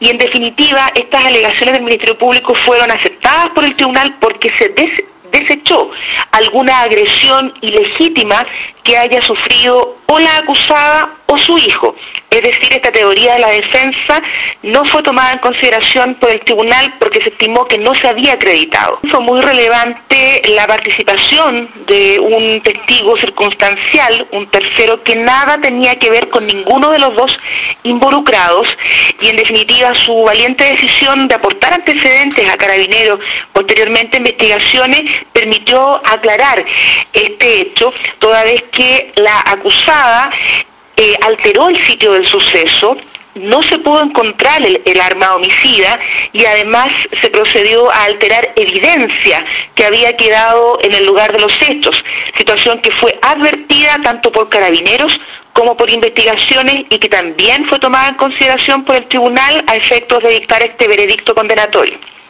y en definitiva estas alegaciones del Ministerio Público fueron aceptadas por el tribunal porque se desechó alguna agresión ilegítima que haya sufrido o la acusada o su hijo. Es decir, esta teoría de la defensa no fue tomada en consideración por el tribunal porque se estimó que no se había acreditado. Fue muy relevante la participación de un testigo circunstancial, un tercero que nada tenía que ver con ninguno de los dos involucrados, y en definitiva su valiente decisión de aportar antecedentes a Carabineros, posteriormente investigaciones, permitió aclarar este hecho, toda vez que la acusada alteró el sitio del suceso, no se pudo encontrar el arma homicida y además se procedió a alterar evidencia que había quedado en el lugar de los hechos, situación que fue advertida tanto por Carabineros como por investigaciones y que también fue tomada en consideración por el tribunal a efectos de dictar este veredicto condenatorio.